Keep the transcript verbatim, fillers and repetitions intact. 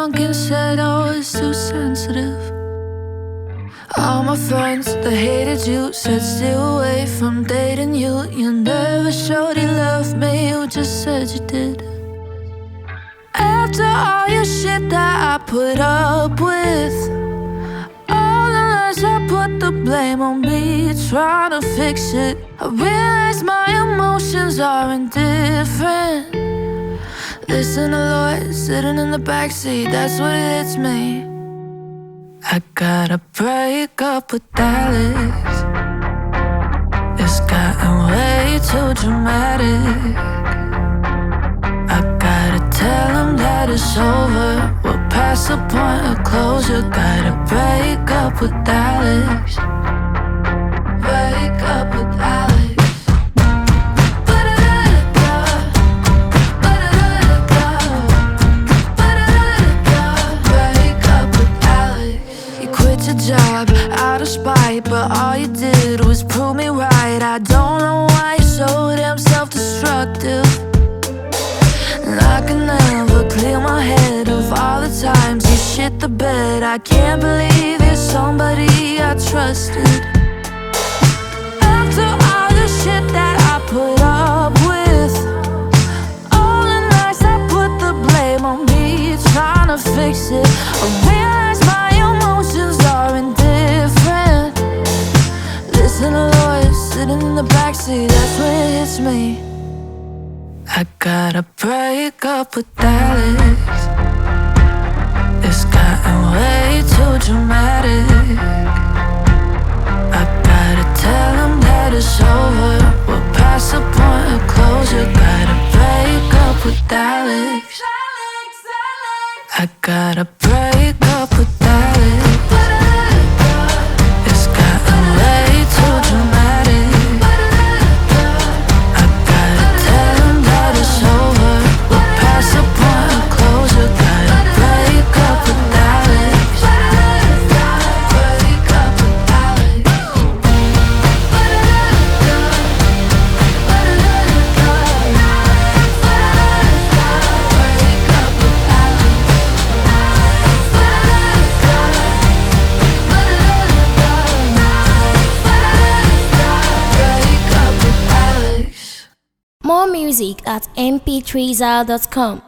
drunk and said I was too sensitive. All my friends that hated you said stay away from dating you. You never showed you loved me, you just said you did. After all your shit that I put up with, all the lies I put the blame on me, trying to fix it. I realize my emotions are indifferent. Listen to Lloyd sitting in the backseat, that's what it hits me. I gotta break up with Alex. It's gotten way too dramatic. I gotta tell him that it's over, we're past the point of closure. Gotta break up with Alex. Break up with Alex. Job out of spite, but all you did was prove me right. I don't know why you're so damn self-destructive. And I can never clear my head of all the times you shit the bed. I can't believe you're somebody I trusted. After all the shit that I put up with, all the nights I put the blame on me, trying to fix it. I realize my emotions are indifferent. Listen to Lloyd sitting in the backseat, that's when it hits me. I gotta break up with Alex. It's gotten way too dramatic. I gotta tell him that it's over, we're past the point of closure. Gotta break up with Alex. I gotta break up with Alex. It's gotten way too dramatic. I gotta tell him that it's over, we're past the point of closure. Gotta break up with Alex. Break up with Alex. More music at m p three zal dot com.